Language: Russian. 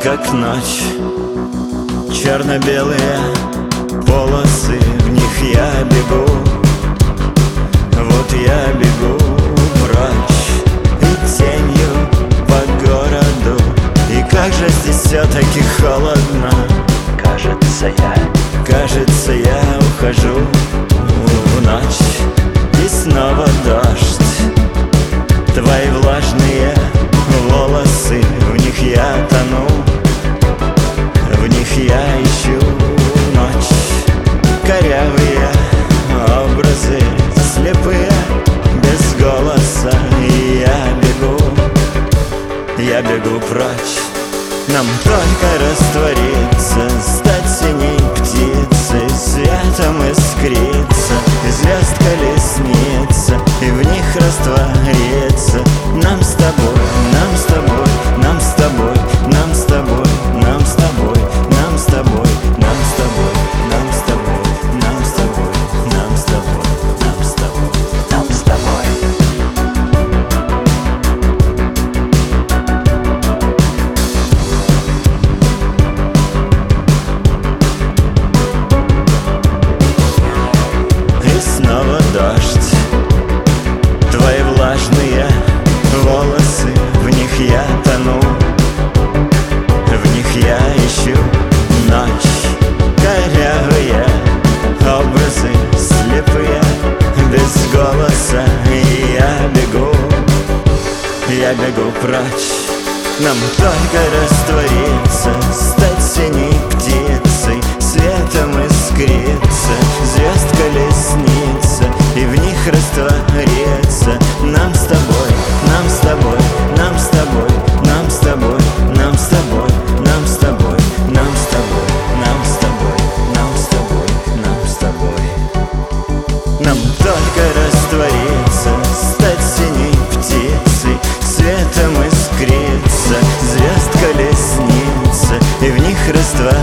как ночь, черно-белые полосы, в них я бегу. Вот я бегу прочь и тенью по городу. И как же здесь все-таки холодно. Кажется, я ухожу в ночь. И снова дождь. Твои влажные волосы, в них я тону. В них я ищу ночь. Корявые образы, слепые, без голоса. И я бегу прочь. Нам только раствориться, стать синей птицей, светом искриться, звезд колесница, и в них раствориться. Нам с тобой, нам с тобой, нам с тобой, нам с тобой, нам с тобой, нам с тобой, нам с тобой, нам с тобой, нам с тобой, нам с тобой, нам с тобой, нам с тобой. И снова дождь. Твои влажные волосы, в них я тону. В них я ищу ночь. Корявые образы, слепые, без голоса. И я бегу прочь. Нам только раствориться, стать синей птицей, светом искриться, звезд колесница, и в них раствориться. Нам с тобой, нам с тобой, нам с тобой, нам с тобой, нам с тобой, нам с тобой, нам с тобой, нам с тобой, нам с тобой, нам с тобой. Нам только раствориться, стать синей птицей, светом искриться, звезд колесница, и в них раствориться.